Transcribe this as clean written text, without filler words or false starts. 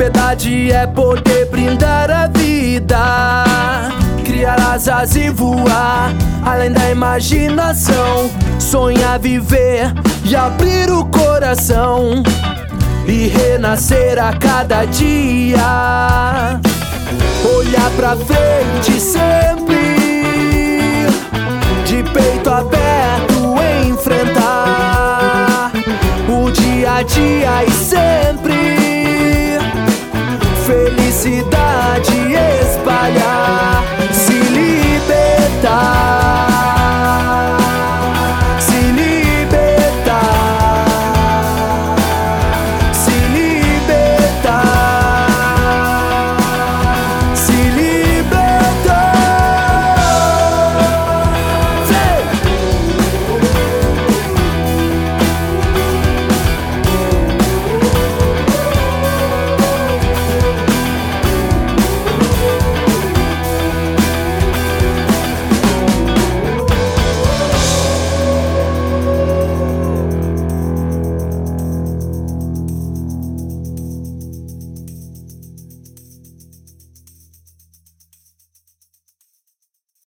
liberdade é poder brindar a vida, criar asas e voar além da imaginação, sonhar, viver e abrir o coração e renascer a cada dia, olhar pra frente sempre